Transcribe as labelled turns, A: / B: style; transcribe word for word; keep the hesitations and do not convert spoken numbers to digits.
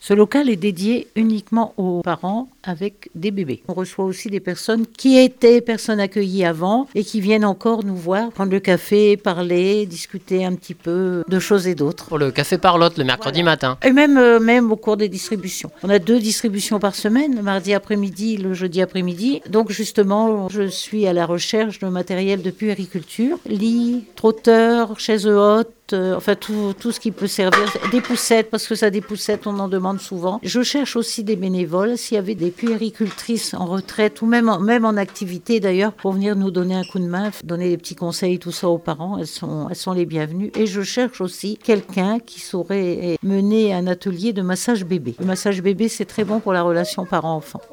A: Ce local est dédié uniquement aux parents avec des bébés. On reçoit aussi des personnes qui étaient personnes accueillies avant et qui viennent encore nous voir, prendre le café, parler, discuter un petit peu de choses et d'autres.
B: Pour le café Parlotte le mercredi voilà. matin.
A: Et même, euh, même au cours des distributions. On a deux distributions par semaine, le mardi après-midi, le jeudi après-midi. Donc justement, je suis à la recherche de matériel de puériculture, lits, trotteurs, chaises hautes, Euh, enfin tout, tout ce qui peut servir, des poussettes, parce que ça des poussettes, on en demande souvent. Je cherche aussi des bénévoles, s'il y avait des puéricultrices en retraite, ou même en, même en activité d'ailleurs, pour venir nous donner un coup de main, donner des petits conseils, tout ça aux parents, elles sont, elles sont les bienvenues. Et je cherche aussi quelqu'un qui saurait mener un atelier de massage bébé. Le massage bébé, c'est très bon pour la relation parent-enfant.